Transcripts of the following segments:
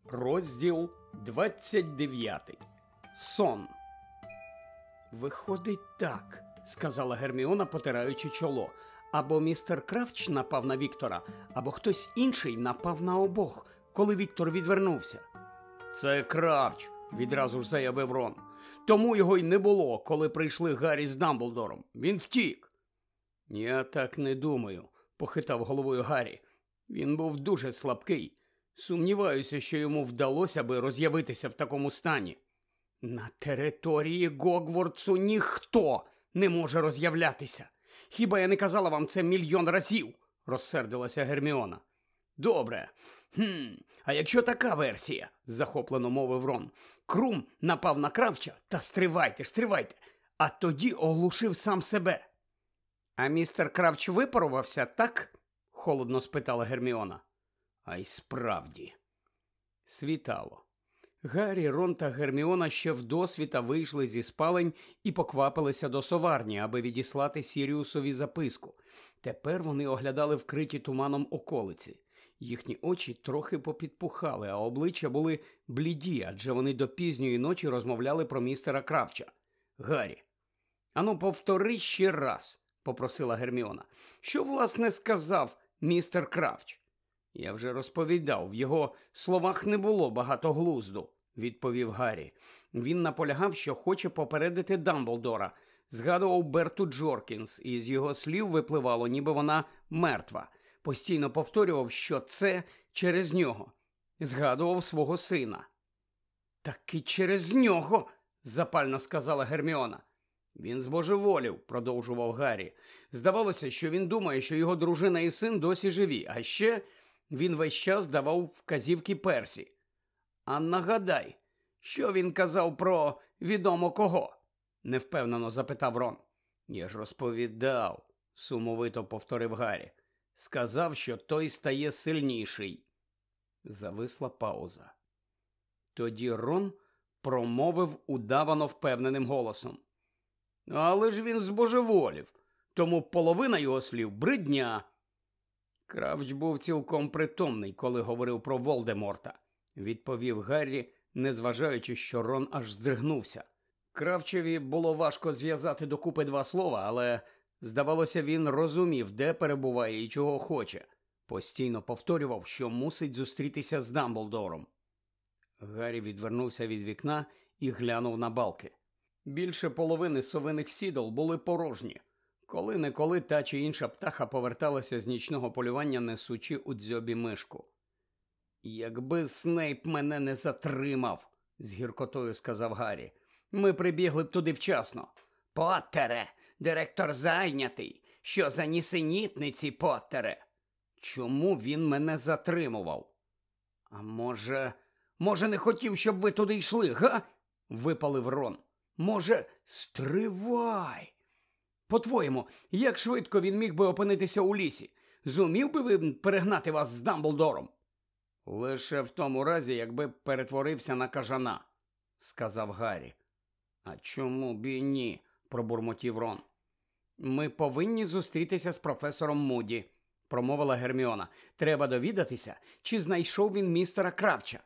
Розділ 29. Сон. «Виходить так», – сказала Герміона, потираючи чоло. «Або містер Кравч напав на Віктора, або хтось інший напав на обох, коли Віктор відвернувся». «Це Кравч», – відразу ж заявив Рон. «Тому його й не було, коли прийшли Гаррі з Дамблдором. Він втік». «Я так не думаю», – похитав головою Гаррі. «Він був дуже слабкий. Сумніваюся, що йому вдалося би роз'явитися в такому стані». «На території Гогвартсу ніхто не може роз'являтися. Хіба я не казала вам це мільйон разів?» – розсердилася Герміона. «Добре. А якщо така версія?» – захоплено мовив Рон. «Крум напав на Кравча та стривайте, а тоді оглушив сам себе». «А містер Кравч випарувався, так?» – холодно спитала Герміона. «А й справді». Світало. Гаррі, Рон та Герміона ще вдосвіта вийшли зі спалень і поквапилися до соварні, аби відіслати Сіріусові записку. Тепер вони оглядали вкриті туманом околиці. Їхні очі трохи попідпухали, а обличчя були бліді, адже вони до пізньої ночі розмовляли про містера Кравча. «Гаррі, ану повтори ще раз», – попросила Герміона. «Що, власне, сказав містер Кравч?» «Я вже розповідав, в його словах не було багато глузду», – відповів Гаррі. «Він наполягав, що хоче попередити Дамблдора. Згадував Берту Джоркінс, і з його слів випливало, ніби вона мертва. Постійно повторював, що це через нього. Згадував свого сина». «Так і через нього», – запально сказала Герміона. «Він збожеволів», – продовжував Гаррі. «Здавалося, що він думає, що його дружина і син досі живі, а ще він весь час давав вказівки Персі. А нагадай, що він казав про відомо кого?» – невпевнено запитав Рон. «Я ж розповідав», – сумовито повторив Гаррі. «Сказав, що той стає сильніший». Зависла пауза. Тоді Рон промовив удавано впевненим голосом. «Але ж він збожеволів, тому половина його слів – бридня». «Кравч був цілком притомний, коли говорив про Волдеморта», – відповів Гаррі, незважаючи, що Рон аж здригнувся. Кравчеві було важко зв'язати докупи два слова, але, здавалося, він розумів, де перебуває і чого хоче. Постійно повторював, що мусить зустрітися з Дамблдором. Гаррі відвернувся від вікна і глянув на балки. Більше половини совиних сідел були порожні. Коли-неколи та чи інша птаха поверталася з нічного полювання, несучи у дзьобі мишку. «Якби Снейп мене не затримав», – з гіркотою сказав Гаррі. «Ми прибігли б туди вчасно». «Поттере, директор зайнятий. Що за нісенітниці, Поттере?» «Чому він мене затримував?» «А може не хотів, щоб ви туди йшли, га?» – випалив Рон. «Може, стривай! По-твоєму, як швидко він міг би опинитися у лісі? Зумів би ви перегнати вас з Дамблдором?» «Лише в тому разі, якби перетворився на кажана», – сказав Гаррі. «А чому б і ні?» – пробурмотів Рон. «Ми повинні зустрітися з професором Муді», – промовила Герміона. «Треба довідатися, чи знайшов він містера Кравча».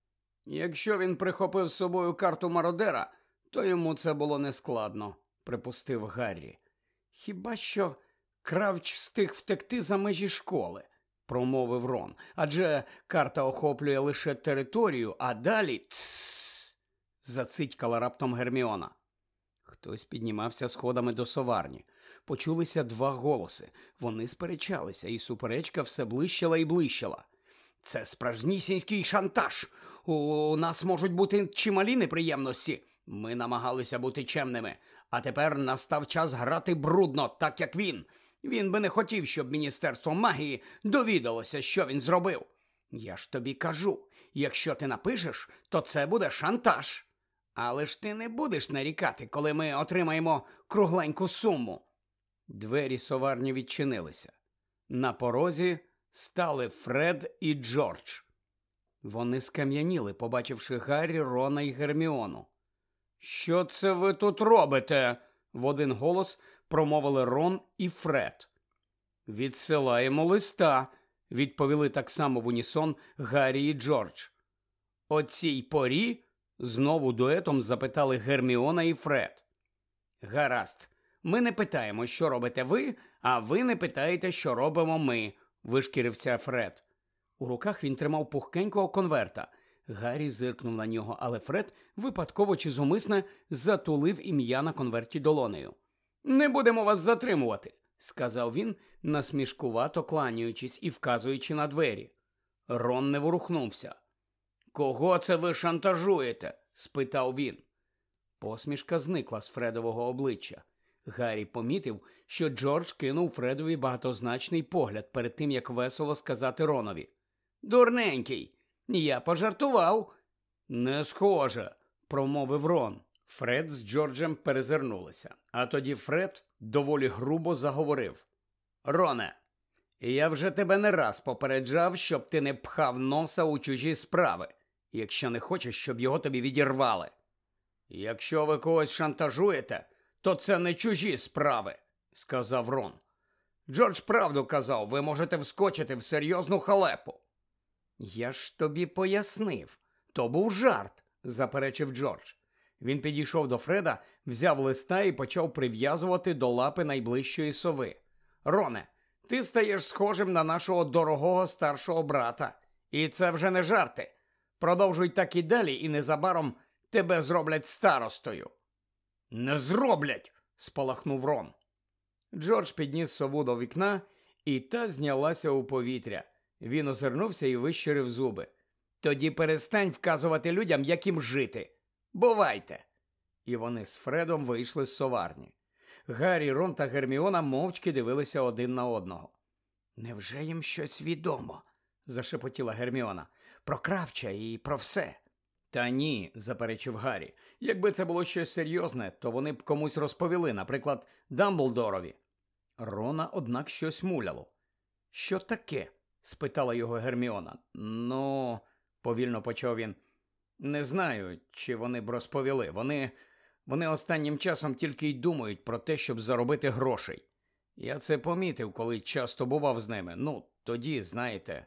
«Якщо він прихопив з собою карту мародера, то йому це було нескладно», – припустив Гаррі. «Хіба що Кравч встиг втекти за межі школи», – промовив Рон. «Адже карта охоплює лише територію, а далі…» «Тссс!» – зацитькала раптом Герміона. Хтось піднімався сходами до соварні. Почулися два голоси. Вони сперечалися, і суперечка все блищала і блищала. «Це справжнісінький шантаж! У нас можуть бути чималі неприємності. Ми намагалися бути чемними, а тепер настав час грати брудно, так як він. Він би не хотів, щоб Міністерство магії довідалося, що він зробив. Я ж тобі кажу, якщо ти напишеш, то це буде шантаж. Але ж ти не будеш нарікати, коли ми отримаємо кругленьку суму». Двері соварні відчинилися. На порозі стали Фред і Джордж. Вони скам'яніли, побачивши Гаррі, Рона і Герміону. «Що це ви тут робите?» – в один голос промовили Рон і Фред. «Відсилаємо листа», – відповіли так само в унісон Гаррі і Джордж. О цій порі? Знову дуетом запитали Герміона і Фред. Гаразд. Ми не питаємо, що робите ви, а ви не питаєте, що робимо ми, вишкірився Фред. У руках він тримав пухкенького конверта. Гаррі зиркнув на нього, але Фред випадково чи зумисне затулив ім'я на конверті долонею. «Не будемо вас затримувати», – сказав він, насмішкувато кланяючись і вказуючи на двері. Рон не ворухнувся. «Кого це ви шантажуєте?» – спитав він. Посмішка зникла з Фредового обличчя. Гаррі помітив, що Джордж кинув Фредові багатозначний погляд перед тим, як весело сказати Ронові. «Дурненький, я пожартував». «Не схоже», – промовив Рон. Фред з Джорджем перезирнулися, а тоді Фред доволі грубо заговорив. «Роне, я вже тебе не раз попереджав, щоб ти не пхав носа у чужі справи, якщо не хочеш, щоб його тобі відірвали. Якщо ви когось шантажуєте, то це не чужі справи», – сказав Рон. «Джордж правду казав, ви можете вскочити в серйозну халепу». «Я ж тобі пояснив. То був жарт», – заперечив Джордж. Він підійшов до Фреда, взяв листа і почав прив'язувати до лапи найближчої сови. «Роне, ти стаєш схожим на нашого дорогого старшого брата. І це вже не жарти. Продовжуй так і далі, і незабаром тебе зроблять старостою». «Не зроблять!» – спалахнув Рон. Джордж підніс сову до вікна, і та знялася у повітря. Він озирнувся і вищирив зуби. «Тоді перестань вказувати людям, як їм жити. Бувайте!» І вони з Фредом вийшли з соварні. Гаррі, Рон та Герміона мовчки дивилися один на одного. «Невже їм щось відомо?» – зашепотіла Герміона. «Про Кравча і про все». «Та ні», – заперечив Гаррі. «Якби це було щось серйозне, то вони б комусь розповіли, наприклад, Дамблдорові». Рона, однак, щось муляло. «Що таке?» – спитала його Герміона. «Ну», – повільно почав він, – «не знаю, чи вони б розповіли. Вони останнім часом тільки й думають про те, щоб заробити грошей. Я це помітив, коли часто бував з ними. Ну, тоді, знаєте,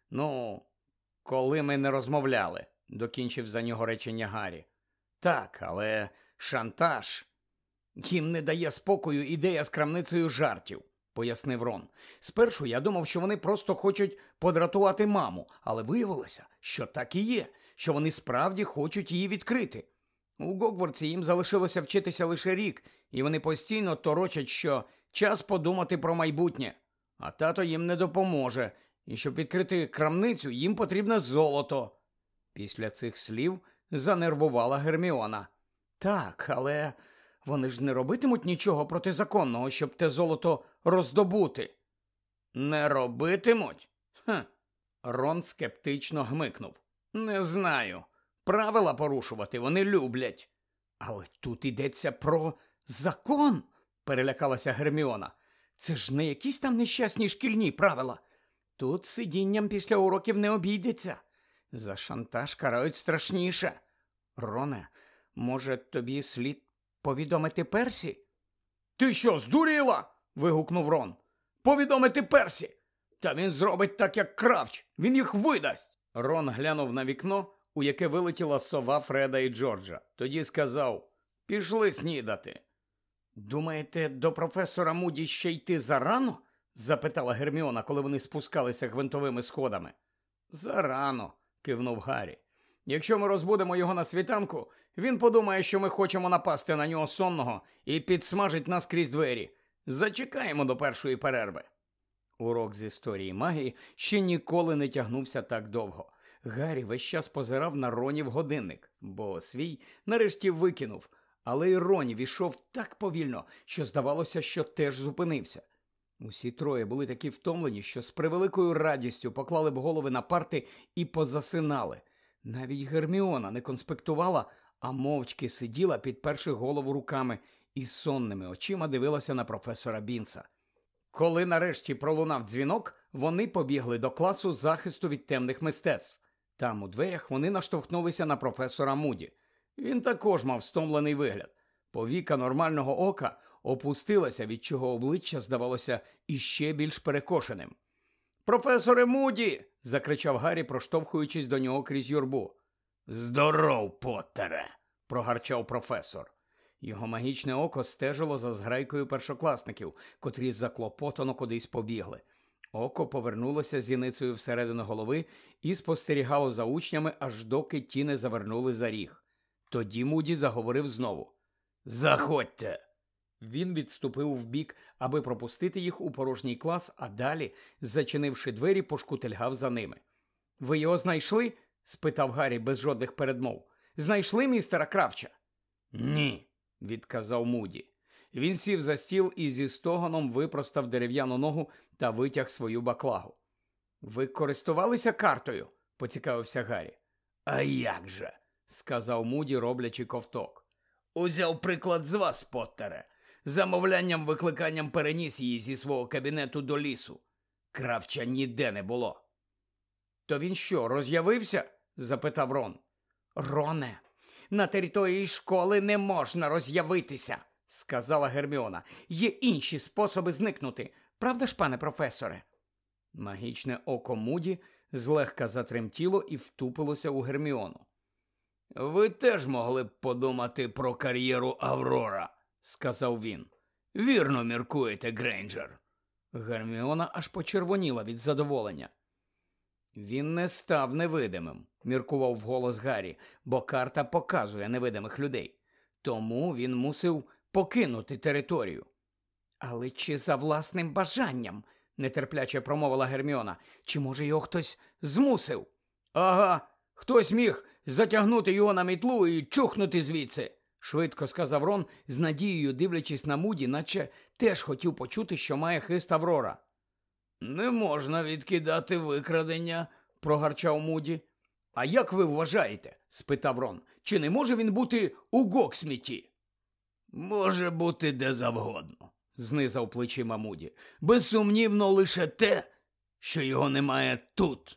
коли ми не розмовляли», – докінчив за нього речення Гаррі. «Так, але шантаж. Їм не дає спокою ідея з крамницею жартів», – пояснив Рон. «Спершу я думав, що вони просто хочуть подратувати маму, але виявилося, що так і є, що вони справді хочуть її відкрити. У Гогвартсі їм залишилося вчитися лише рік, і вони постійно торочать, що час подумати про майбутнє. А тато їм не допоможе, і щоб відкрити крамницю, їм потрібне золото». Після цих слів занервувала Герміона. «Так, але вони ж не робитимуть нічого протизаконного, щоб те золото роздобути». «Не робитимуть? Рон скептично гмикнув. «Не знаю. Правила порушувати вони люблять». «Але тут йдеться про закон», – перелякалася Герміона. «Це ж не якісь там нещасні шкільні правила. Тут сидінням після уроків не обійдеться. За шантаж карають страшніше. Роне, може, тобі слід повідомити Персі?» «Ти що, здуріла?» – вигукнув Рон. «Повідомити Персі? Та він зробить так, як Кравч. Він їх видасть». Рон глянув на вікно, у яке вилетіла сова Фреда і Джорджа. Тоді сказав: «Пішли снідати». «Думаєте, до професора Муді ще йти зарано?» – запитала Герміона, коли вони спускалися гвинтовими сходами. «Зарано», – кивнув Гаррі. «Якщо ми розбудемо його на світанку, він подумає, що ми хочемо напасти на нього сонного і підсмажить нас крізь двері. Зачекаємо до першої перерви». Урок з історії магії ще ніколи не тягнувся так довго. Гаррі весь час позирав на Ронів годинник, бо свій нарешті викинув. Але й Рон війшов так повільно, що здавалося, що теж зупинився. Усі троє були такі втомлені, що з превеликою радістю поклали б голови на парти і позасинали. Навіть Герміона не конспектувала, а мовчки сиділа, підперши голову руками, і сонними очима дивилася на професора Бінса. Коли нарешті пролунав дзвінок, вони побігли до класу захисту від темних мистецтв. Там у дверях вони наштовхнулися на професора Муді. Він також мав стомлений вигляд. Повіка нормального ока опустилася, від чого обличчя здавалося іще більш перекошеним. «Професоре Муді!» – закричав Гаррі, проштовхуючись до нього крізь юрбу. Здоров, Поттере, прогарчав професор. Його магічне око стежило за зграйкою першокласників, котрі заклопотано кудись побігли. Око повернулося зіницею всередину голови і спостерігало за учнями, аж доки ті не завернули за ріг. Тоді Муді заговорив знову. «Заходьте!» Він відступив вбік, аби пропустити їх у порожній клас, а далі, зачинивши двері, пошкутильгав за ними. «Ви його знайшли?» – спитав Гаррі без жодних передмов. «Знайшли містера Кравча?» «Ні», – відказав Муді. Він сів за стіл і зі стогоном випростав дерев'яну ногу та витяг свою баклагу. «Ви користувалися картою?» – поцікавився Гаррі. «А як же?» – сказав Муді, роблячи ковток. «Узяв приклад з вас, Поттере. Замовлянням-викликанням переніс її зі свого кабінету до лісу. Кравча ніде не було». «То він що, роз'явився?» – запитав Рон. «Роне, на території школи не можна роз'явитися», – сказала Герміона. «Є інші способи зникнути. Правда ж, пане професоре?» Магічне око Муді злегка затремтіло і втупилося у Герміону. «Ви теж могли б подумати про кар'єру Аврора», – сказав він. «Вірно міркуєте, Грейнджер». Герміона аж почервоніла від задоволення. «Він не став невидимим», – міркував вголос Гаррі, «бо карта показує невидимих людей. Тому він мусив покинути територію». «Але чи за власним бажанням?» – нетерпляче промовила Герміона. «Чи, може, його хтось змусив?» «Ага, хтось міг затягнути його на мітлу і чухнути звідси», – швидко сказав Рон, з надією дивлячись на Муді, наче теж хотів почути, що має хист Аврора. «Не можна відкидати викрадення», – прогарчав Муді. «А як ви вважаєте?» – спитав Рон. «Чи не може він бути у Гоксміті?» «Може бути де завгодно», – знизав плечима Муді. «Безсумнівно лише те, що його немає тут».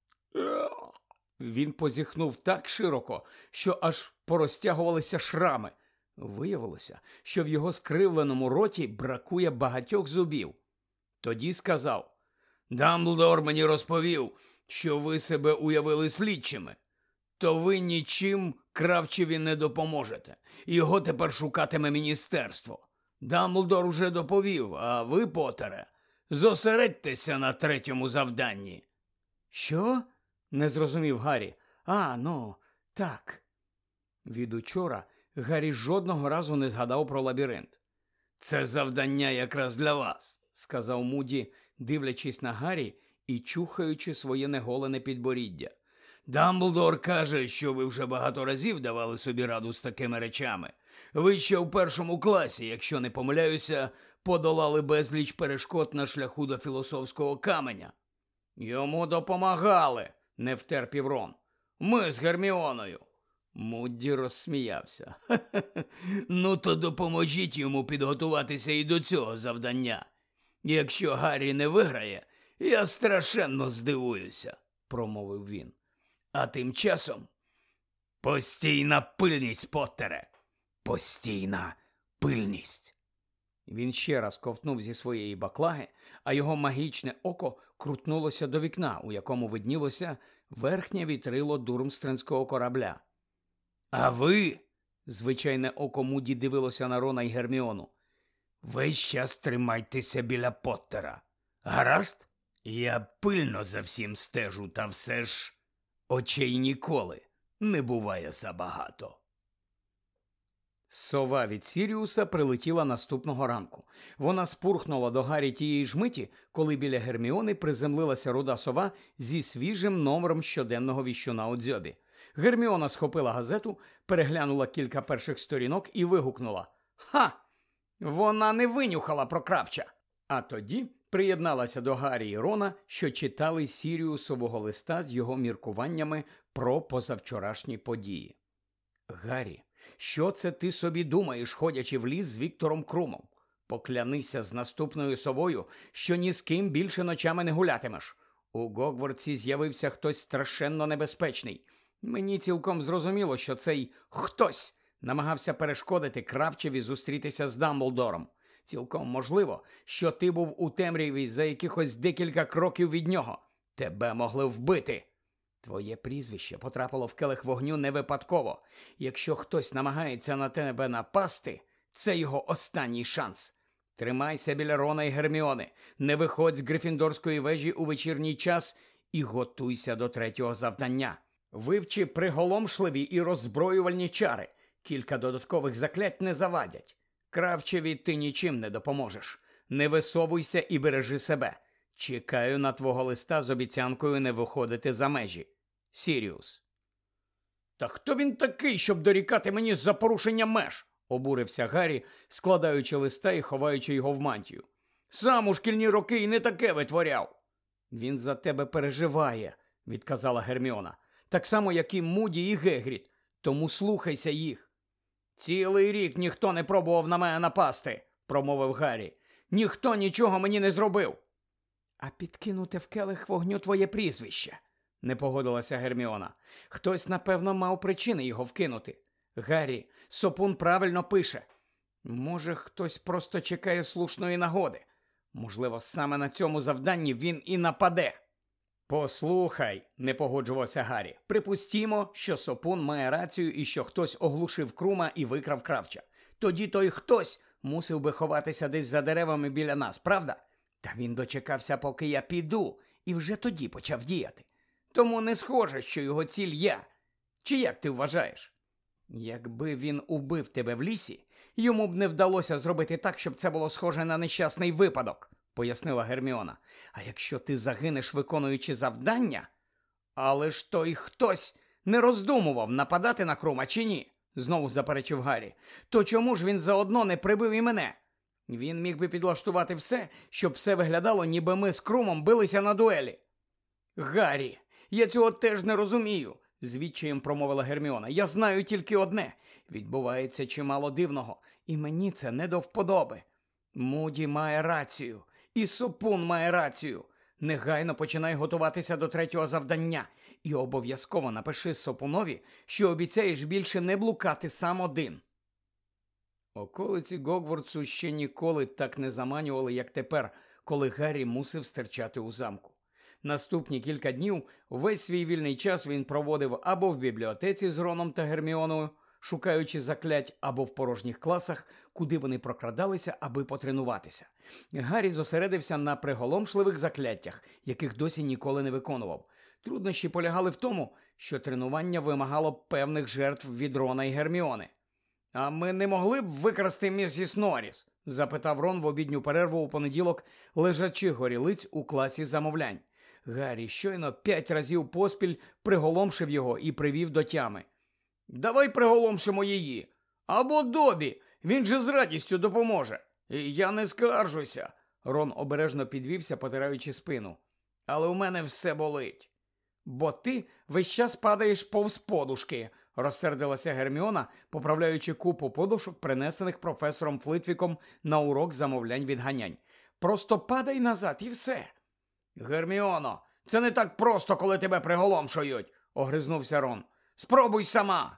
Він позіхнув так широко, що аж порозтягувалися шрами. Виявилося, що в його скривленому роті бракує багатьох зубів. Тоді сказав: «Дамблдор мені розповів, що ви себе уявили слідчими. То ви нічим Кравчеві не допоможете. Його тепер шукатиме міністерство. Дамблдор уже доповів, а ви, Поттере, зосередьтеся на третьому завданні». «Що?» – не зрозумів Гаррі. Ну, так». Від учора Гаррі жодного разу не згадав про лабіринт. «Це завдання якраз для вас», – сказав Муді, дивлячись на Гаррі і чухаючи своє неголене підборіддя. «Дамблдор каже, що ви вже багато разів давали собі раду з такими речами. Ви ще в першому класі, якщо не помиляюся, подолали безліч перешкод на шляху до філософського каменя». «Йому допомагали», – не втерпів Рон. «Ми з Герміоною». Мудді розсміявся. «Ну то допоможіть йому підготуватися і до цього завдання. Якщо Гаррі не виграє, я страшенно здивуюся», – промовив він. «А тим часом постійна пильність, Поттере, постійна пильність». Він ще раз ковтнув зі своєї баклаги, а його магічне око крутнулося до вікна, у якому виднілося верхнє вітрило дурмстренського корабля. «А ви», – звичайне око Муді дивилося на Рона й Герміону, – «весь час тримайтеся біля Поттера. Гаразд? Я пильно за всім стежу, та все ж очей ніколи не буває забагато». Сова від Сіріуса прилетіла наступного ранку. Вона спурхнула до Гаррі тієї ж миті, коли біля Герміони приземлилася руда сова зі свіжим номером щоденного віщуна у дзьобі. Герміона схопила газету, переглянула кілька перших сторінок і вигукнула: «Ха! Вона не винюхала про Кравча!» А тоді приєдналася до Гаррі і Рона, що читали Сіріусового листа з його міркуваннями про позавчорашні події. «Гаррі, що це ти собі думаєш, ходячи в ліс з Віктором Крумом? Поклянися з наступною совою, що ні з ким більше ночами не гулятимеш. У Гогвартсі з'явився хтось страшенно небезпечний. Мені цілком зрозуміло, що цей хтось намагався перешкодити Кравчеві зустрітися з Дамблдором. Цілком можливо, що ти був у темряві за якихось декілька кроків від нього. Тебе могли вбити. Твоє прізвище потрапило в келих вогню не випадково. Якщо хтось намагається на тебе напасти, це його останній шанс. Тримайся біля Рона і Герміони, не виходь з Грифіндорської вежі у вечірній час і готуйся до третього завдання. Вивчи приголомшливі і роззброювальні чари. Кілька додаткових заклять не завадять. Кравчеві ти нічим не допоможеш. Не висовуйся і бережи себе. Чекаю на твого листа з обіцянкою не виходити за межі. Сіріус. Та хто він такий, щоб дорікати мені за порушення меж? Обурився Гаррі, складаючи листа і ховаючи його в мантію. Сам у шкільні роки і не таке витворяв. Він за тебе переживає, відказала Герміона. Так само, як і Муді і Гегрід. Тому слухайся їх. Цілий рік ніхто не пробував на мене напасти, промовив Гаррі. Ніхто нічого мені не зробив. А підкинути в келих вогню твоє прізвище, не погодилася Герміона. Хтось, напевно, мав причини його вкинути. Гаррі, Сопун правильно пише. Може, хтось просто чекає слушної нагоди. Можливо, саме на цьому завданні він і нападе. Послухай, не погоджувався Гаррі. Припустімо, що Сопун має рацію і що хтось оглушив Крума і викрав Кравча. Тоді той хтось мусив би ховатися десь за деревами біля нас, правда? Та він дочекався, поки я піду, і вже тоді почав діяти. Тому не схоже, що його ціль я. Чи як ти вважаєш? Якби він убив тебе в лісі, йому б не вдалося зробити так, щоб це було схоже на нещасний випадок, пояснила Герміона. А якщо ти загинеш, виконуючи завдання? Але ж той хтось не роздумував, нападати на Крума чи ні, знову заперечив Гаррі. То чому ж він заодно не прибив і мене? Він міг би підлаштувати все, щоб все виглядало, ніби ми з Крумом билися на дуелі. Гаррі, я цього теж не розумію, з відчаєм промовила Герміона. Я знаю тільки одне. Відбувається чимало дивного, і мені це не до вподоби. Муді має рацію, і Сопун має рацію. Негайно починай готуватися до третього завдання і обов'язково напиши Сопунові, що обіцяєш більше не блукати сам один. Околиці Гогвартсу ще ніколи так не заманювали, як тепер, коли Гаррі мусив стирчати у замку. Наступні кілька днів весь свій вільний час він проводив або в бібліотеці з Роном та Герміоною, шукаючи заклять, або в порожніх класах, куди вони прокрадалися, аби потренуватися. Гаррі зосередився на приголомшливих закляттях, яких досі ніколи не виконував. Труднощі полягали в тому, що тренування вимагало певних жертв від Рона і Герміони. «А ми не могли б викрасти місіс Норріс?» – запитав Рон в обідню перерву у понеділок, лежачи горілиць у класі замовлянь. Гаррі щойно 5 разів поспіль приголомшив його і привів до тями. «Давай приголомшимо її. Або Добі, він же з радістю допоможе. І я не скаржуся». Рон обережно підвівся, потираючи спину. «Але у мене все болить». «Бо ти весь час падаєш повз подушки», – розсердилася Герміона, поправляючи купу подушок, принесених професором Флитвіком на урок замовлянь відганянь. «Просто падай назад і все». «Герміоно, це не так просто, коли тебе приголомшують», – огризнувся Рон. «Спробуй сама».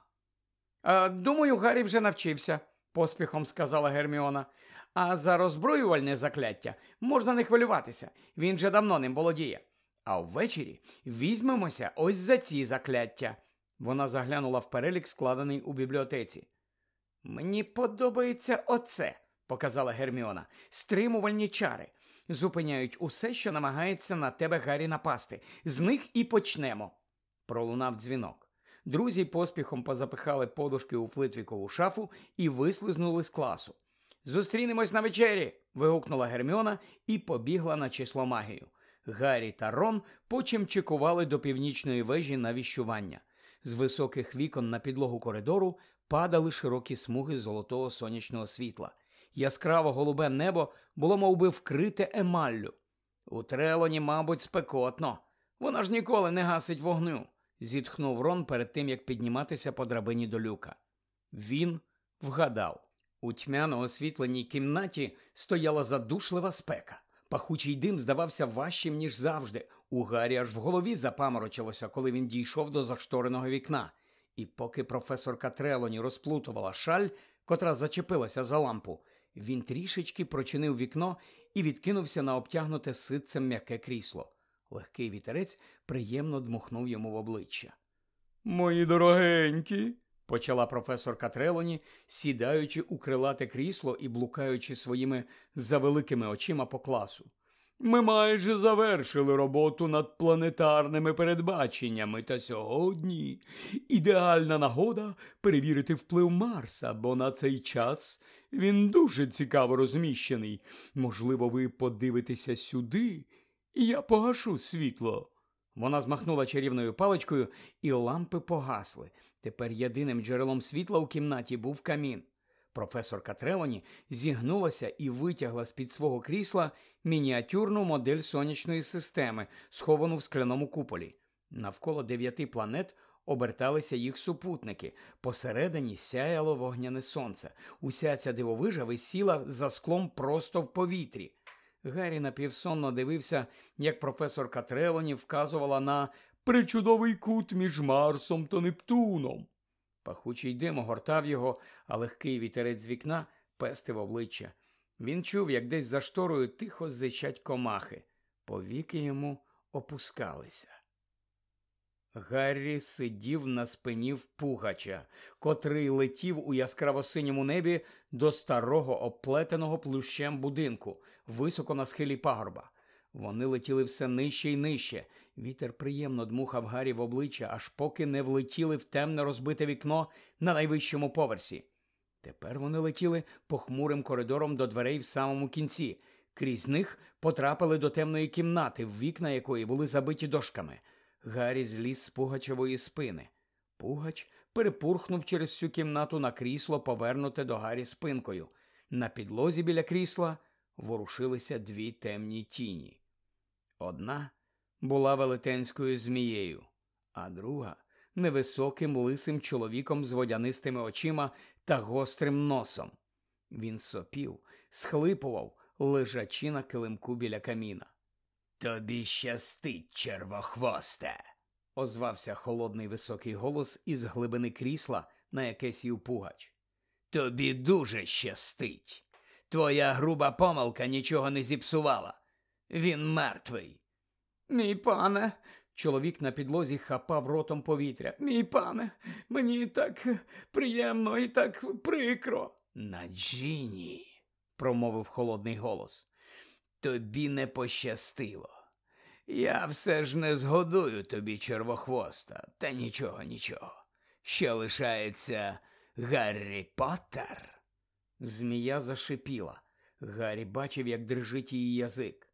«Думаю, Гаррі вже навчився», – поспіхом сказала Герміона. «А за роззброювальне закляття можна не хвилюватися, він же давно ним володіє. А ввечері візьмемося ось за ці закляття». Вона заглянула в перелік, складений у бібліотеці. «Мені подобається оце», – показала Герміона. «Стримувальні чари. Зупиняють усе, що намагається на тебе, Гаррі, напасти. З них і почнемо». Пролунав дзвінок. Друзі поспіхом позапихали подушки у Флитвікову шафу і вислизнули з класу. «Зустрінемось на вечері!» – вигукнула Герміона і побігла на число магію. Гаррі та Рон почимчикували до північної вежі на віщування. З високих вікон на підлогу коридору падали широкі смуги золотого сонячного світла. Яскраво голубе небо було мовби вкрите емаллю. «У Трелоні, мабуть, спекотно. Вона ж ніколи не гасить вогню», – зітхнув Рон перед тим, як підніматися по драбині до люка. Він вгадав. У тьмяно освітленій кімнаті стояла задушлива спека. Пахучий дим здавався важчим, ніж завжди. У Гаррі аж в голові запаморочилося, коли він дійшов до заштореного вікна. І поки професорка Трелоні розплутувала шаль, котра зачепилася за лампу, він трішечки прочинив вікно і відкинувся на обтягнуте ситцем м'яке крісло. Легкий вітерець приємно дмухнув йому в обличчя. «Мої дорогенькі», – почала професорка Трелоні, сідаючи у крилате крісло і блукаючи своїми завеликими очима по класу. «Ми майже завершили роботу над планетарними передбаченнями, та сьогодні ідеальна нагода перевірити вплив Марса, бо на цей час він дуже цікаво розміщений. Можливо, ви подивитеся сюди, і я погашу світло». Вона змахнула чарівною паличкою, і лампи погасли. Тепер єдиним джерелом світла у кімнаті був камін. Професорка Трелоні зігнулася і витягла з-під свого крісла мініатюрну модель сонячної системи, сховану в скляному куполі. Навколо 9 планет оберталися їх супутники. Посередині сяяло вогняне сонце. Уся ця дивовижа висіла за склом просто в повітрі. Гаррі напівсонно дивився, як професорка Трелоні вказувала на причудовий кут між Марсом та Нептуном. Пахучий дим огортав його, а легкий вітерець з вікна пестив обличчя. Він чув, як десь за шторою тихо зичать комахи. Повіки йому опускалися. Гаррі сидів на спині впугача, котрий летів у яскраво-синьому небі до старого обплетеного плющем будинку, високо на схилі пагорба. Вони летіли все нижче й нижче. Вітер приємно дмухав Гаррі в обличчя, аж поки не влетіли в темне розбите вікно на найвищому поверсі. Тепер вони летіли похмурим коридором до дверей в самому кінці. Крізь них потрапили до темної кімнати, в вікна якої були забиті дошками. Гаррі зліз з пугачевої спини. Пугач перепурхнув через всю кімнату на крісло, повернуте до Гаррі спинкою. На підлозі біля крісла ворушилися 2 темні тіні. Одна була велетенською змією, а друга – невисоким лисим чоловіком з водянистими очима та гострим носом. Він сопів, схлипував, лежачи на килимку біля каміна. «Тобі щастить, червохвосте!» – озвався холодний високий голос із глибини крісла, на яке сів Пугач. «Тобі дуже щастить! Твоя груба помилка нічого не зіпсувала. Він мертвий!» «Мій пане!» – чоловік на підлозі хапав ротом повітря. «Мій пане, мені так приємно і так прикро!» «Наджіні!» – промовив холодний голос. «Тобі не пощастило. Я все ж не згодую тобі, червохвоста, та нічого. Ще лишається Гаррі Поттер». Змія зашипіла. Гаррі бачив, як дрижить її язик.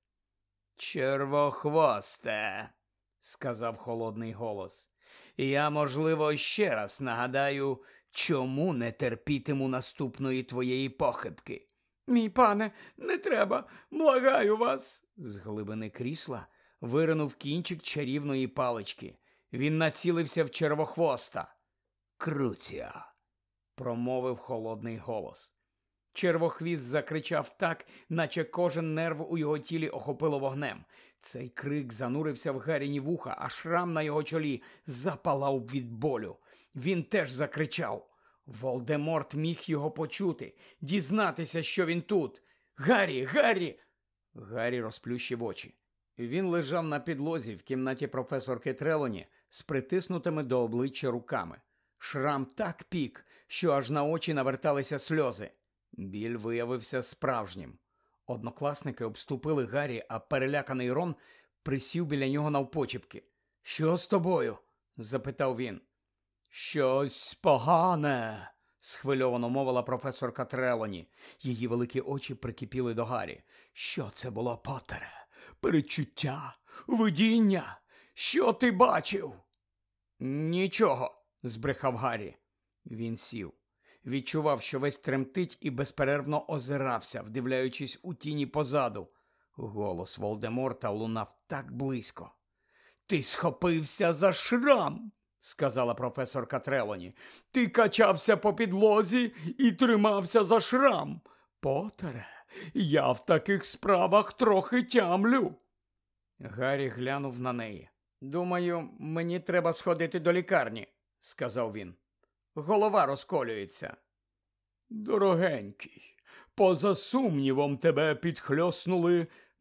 «Червохвосте», – сказав холодний голос, – «я, можливо, ще раз нагадаю, чому не терпітиму наступної твоєї похибки». «Мій пане, не треба, благаю вас!» З глибини крісла виринув кінчик чарівної палички. Він націлився в червохвоста. «Круця», – промовив холодний голос. Червохвіст закричав так, наче кожен нерв у його тілі охопило вогнем. Цей крик занурився в Гарріні вуха, а шрам на його чолі запалав від болю. Він теж закричав. Волдеморт міг його почути, дізнатися, що він тут. «Гаррі! Гаррі!» Гаррі розплющив очі. Він лежав на підлозі в кімнаті професорки Трелоні з притиснутими до обличчя руками. Шрам так пік, що аж на очі наверталися сльози. Біль виявився справжнім. Однокласники обступили Гаррі, а переляканий Рон присів біля нього навпочіпки. «Що з тобою?» – запитав він. «Щось погане», – схвильовано мовила професорка Трелоні. Її великі очі прикипіли до Гаррі. «Що це було, Поттере? Передчуття? Видіння? Що ти бачив?» «Нічого», – збрехав Гаррі. Він сів. Відчував, що весь тремтить і безперервно озирався, вдивляючись у тіні позаду. Голос Волдеморта лунав так близько. «Ти схопився за шрам!» – сказала професорка Трелоні. «Ти качався по підлозі і тримався за шрам. Поттере, я в таких справах трохи тямлю». Гаррі глянув на неї. «Думаю, мені треба сходити до лікарні», – сказав він. «Голова розколюється». «Дорогенький, поза сумнівом тебе підхльоснули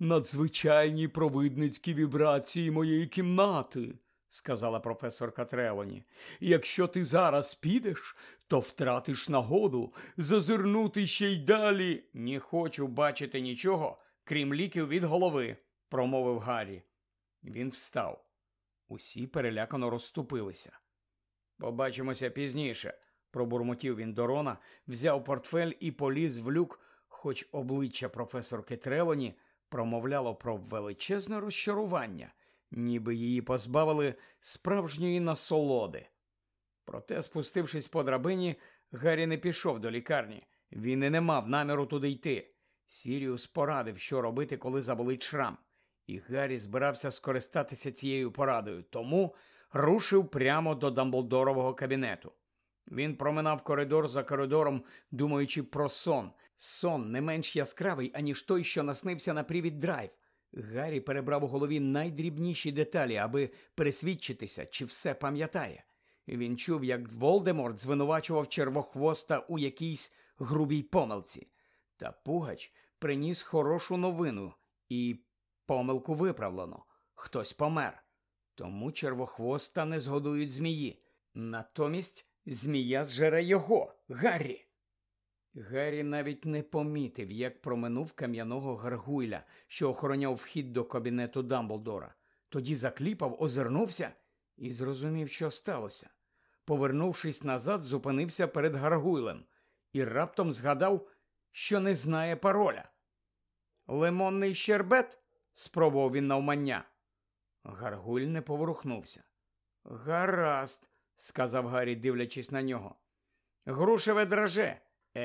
надзвичайні провидницькі вібрації моєї кімнати, сказала професорка Трелоні. Якщо ти зараз підеш, то втратиш нагоду зазирнути ще й далі. Не хочу бачити нічого, крім ліків від голови, промовив Гаррі. Він встав. Усі перелякано розступилися. Побачимося пізніше, пробурмотів він до Рона, взяв портфель і поліз в люк, хоч обличчя професорки Трелоні промовляло про величезне розчарування, ніби її позбавили справжньої насолоди. Проте, спустившись по драбині, Гаррі не пішов до лікарні. Він і не мав наміру туди йти. Сіріус порадив, що робити, коли заболить шрам. І Гаррі збирався скористатися цією порадою, тому рушив прямо до Дамблдорового кабінету. Він проминав коридор за коридором, думаючи про сон. Сон не менш яскравий, аніж той, що наснився на Привід Драйв. Гаррі перебрав у голові найдрібніші деталі, аби пересвідчитися, чи все пам'ятає. Він чув, як Волдеморт звинувачував Червохвоста у якійсь грубій помилці. Та Пугач приніс хорошу новину, і помилку виправлено. Хтось помер. Тому Червохвоста не згодують змії. Натомість змія зжере його, Гаррі. Гаррі навіть не помітив, як проминув кам'яного гаргуйля, що охороняв вхід до кабінету Дамблдора. Тоді закліпав, озирнувся і зрозумів, що сталося. Повернувшись назад, зупинився перед гаргуйлем і раптом згадав, що не знає пароля. «Лимонний щербет?» – спробував він навмання. Гаргуль не поворухнувся. «Гаразд», – сказав Гаррі, дивлячись на нього. «Грушеве драже.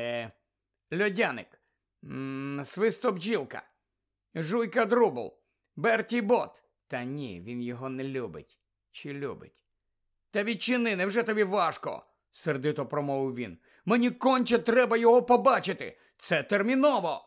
Льодяник. Свистобджілка. Жуйка Друбл. Берті Бот. Та ні, він його не любить. Чи любить? Та відчини, невже тобі важко? Сердито промовив він. Мені конче треба його побачити. Це терміново.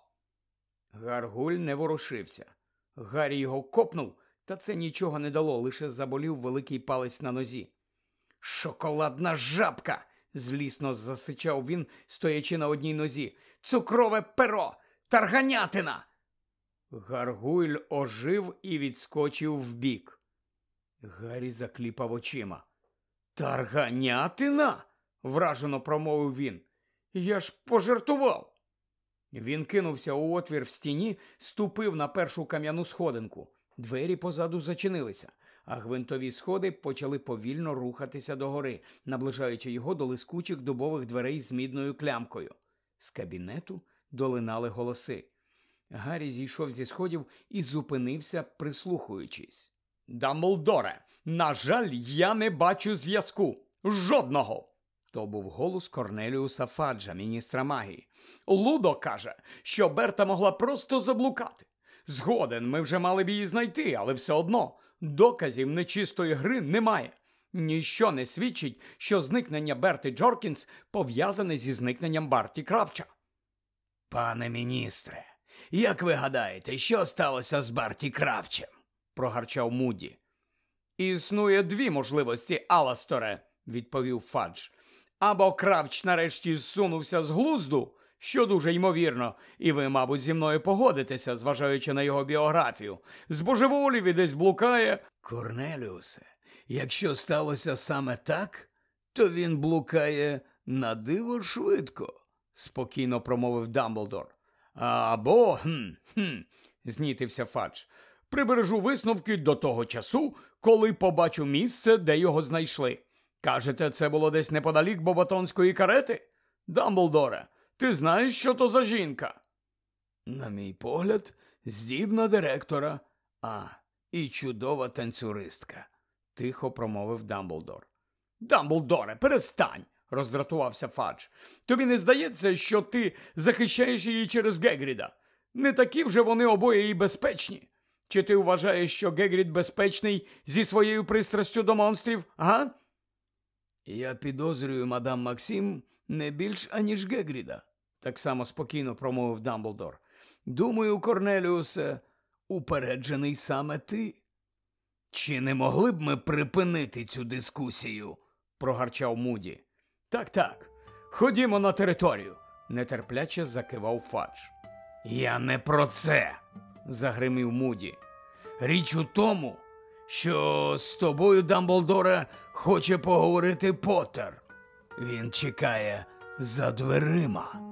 Гаргуль не ворушився. Гаррі його копнув, та це нічого не дало, лише заболів великий палець на нозі. Шоколадна жабка! Злісно засичав він, стоячи на одній нозі. Цукрове перо! Тарганятина! Гаргуйль ожив і відскочив вбік. Гаррі закліпав очима. Тарганятина? Вражено промовив він. Я ж пожартував. Він кинувся у отвір в стіні, ступив на першу кам'яну сходинку. Двері позаду зачинилися, а гвинтові сходи почали повільно рухатися догори, наближаючи його до лискучих дубових дверей з мідною клямкою. З кабінету долинали голоси. Гаррі зійшов зі сходів і зупинився, прислухаючись. «Дамблдоре, на жаль, я не бачу зв'язку. Жодного!» То був голос Корнеліуса Фаджа, міністра магії. «Лудо каже, що Берта могла просто заблукати. Згоден, ми вже мали б її знайти, але все одно доказів нечистої гри немає. Ніщо не свідчить, що зникнення Берти Джоркінс пов'язане зі зникненням Барті Кравча». «Пане міністре, як ви гадаєте, що сталося з Барті Кравчем?» – прогарчав Муді. «Існує дві можливості, Аласторе», – відповів Фадж. «Або Кравч нарешті зсунувся з глузду, що дуже ймовірно, і ви, мабуть, зі мною погодитеся, зважаючи на його біографію. Збожеволів і десь блукає». «Корнеліусе, якщо сталося саме так, то він блукає на диво швидко», – спокійно промовив Дамблдор. «Або, знітився Фадж, прибережу висновки до того часу, коли побачу місце, де його знайшли. Кажете, це було десь неподалік Боботонської карети? Дамблдоре, ти знаєш, що то за жінка?» «На мій погляд, здібна директора, і чудова танцюристка», – тихо промовив Дамблдор. «Дамблдоре, перестань!» – роздратувався Фадж. «Тобі не здається, що ти захищаєш її через Гегріда? Не такі вже вони обоє і безпечні. Чи ти вважаєш, що Гегрід безпечний зі своєю пристрастю до монстрів, га?» «Я підозрюю мадам Максим не більш, аніж Гегріда», – так само спокійно промовив Дамблдор. «Думаю, Корнеліусе, упереджений саме ти». «Чи не могли б ми припинити цю дискусію?» – прогарчав Муді. «Так, ходімо на територію», – нетерпляче закивав Фадж. «Я не про це», – загримів Муді. Річ у тому, що з тобою, Дамблдоре, хоче поговорити Поттер. Він чекає за дверима.